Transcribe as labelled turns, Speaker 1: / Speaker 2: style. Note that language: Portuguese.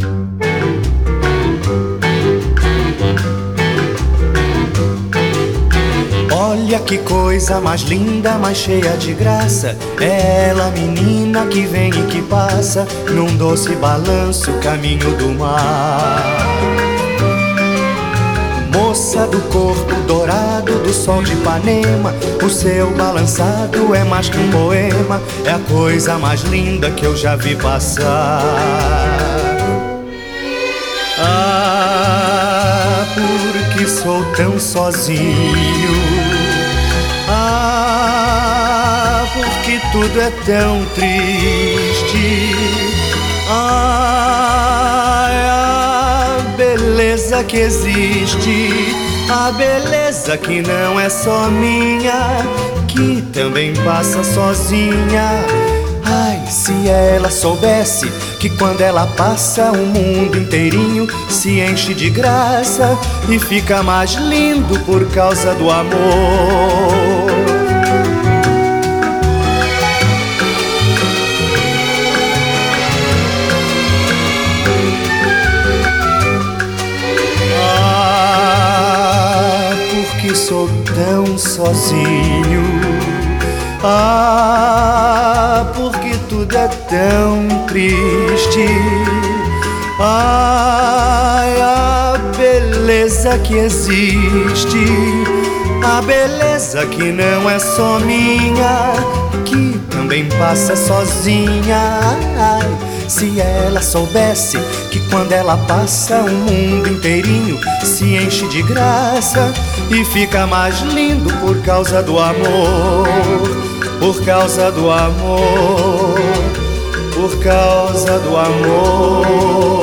Speaker 1: Olha que coisa mais linda, mais cheia de graça. É ela, menina, que vem e que passa num doce balanço, caminho do mar. Moça do corpo dourado do sol de Ipanema, o seu balançado é mais que um poema, é a coisa mais linda que eu já vi passar. Ah, porque sou tão sozinho. Ah, porque tudo é tão triste. Ah, é a beleza que existe, a beleza que não é só minha, que também passa sozinha. Ai, se ela soubesse que quando ela passa o mundo inteirinho se enche de graça e fica mais lindo por causa do amor. Ah, porque sou tão sozinho. Ah, porque tudo é tão triste. Ai, a beleza que existe, a beleza que não é só minha, que também passa sozinha. Ai, se ela soubesse que quando ela passa o mundo inteirinho se enche de graça e fica mais lindo por causa do amor, por causa do amor, por causa do amor.